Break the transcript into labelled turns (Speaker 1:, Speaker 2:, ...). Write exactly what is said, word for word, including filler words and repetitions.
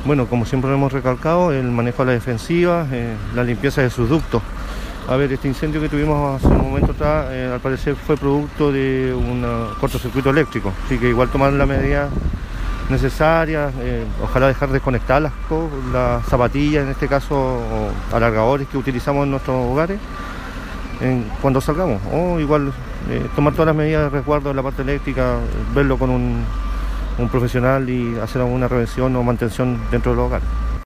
Speaker 1: Bueno, como siempre lo hemos recalcado, el manejo de la defensiva, eh, la limpieza de sus ductos. A ver, este incendio que tuvimos hace un momento atrás, eh, al parecer fue producto de un cortocircuito eléctrico, así que igual tomar las medidas necesarias, eh, ojalá dejar desconectar las, las zapatillas, en este caso, o alargadores que utilizamos en nuestros hogares en, cuando salgamos, o igual eh, tomar todas las medidas de resguardo en la parte eléctrica, verlo con un, un profesional y hacer alguna prevención o mantención dentro del hogar.